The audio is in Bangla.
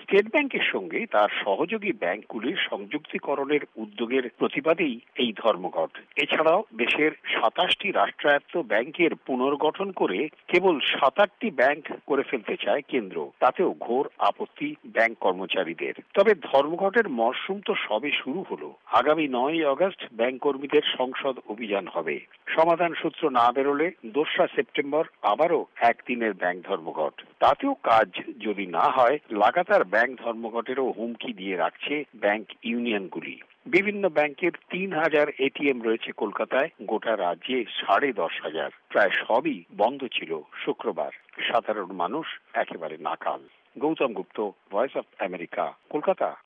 স্টেট ব্যাংকের সঙ্গে তার সহযোগী ব্যাংকগুলির সংযুক্তিকরণের উদ্যোগের প্রতিবাদেই এই ধর্মঘট। এছাড়াও দেশের ২৭টি রাষ্ট্রায়ত্ত ব্যাংকের পুনর্গঠন করে কেবল ৭-৮টি ব্যাংক করে ফেলতে চায় কেন্দ্র। তাতেও ঘোর আপত্তি ব্যাংক কর্মচারীদের। তবে ধর্মঘটের মরশুম তো সবে শুরু হলো। আগামী ৯ই আগস্ট ব্যাংক কর্মীদের সংসদ অভিযান হবে। সমাধান সূত্র না বেরোলে ২রা সেপ্টেম্বর আবারও একদিনের ব্যাংক ধর্মঘট। তাতেও কাজ যদি না হয়, লাগাতার ব্যাংক ধর্মঘটেরও হুমকি দিয়ে রাখছে ব্যাংক ইউনিয়নগুলি। বিভিন্ন ব্যাংকের ৩,০০০ এটিএম রয়েছে কলকাতায়, গোটা রাজ্যে ১০,৫০০। প্রায় সবই বন্ধ ছিল শুক্রবার। সাধারণ মানুষ একেবারে নাকাল। Gautam Gupta, voice of America, Kolkata.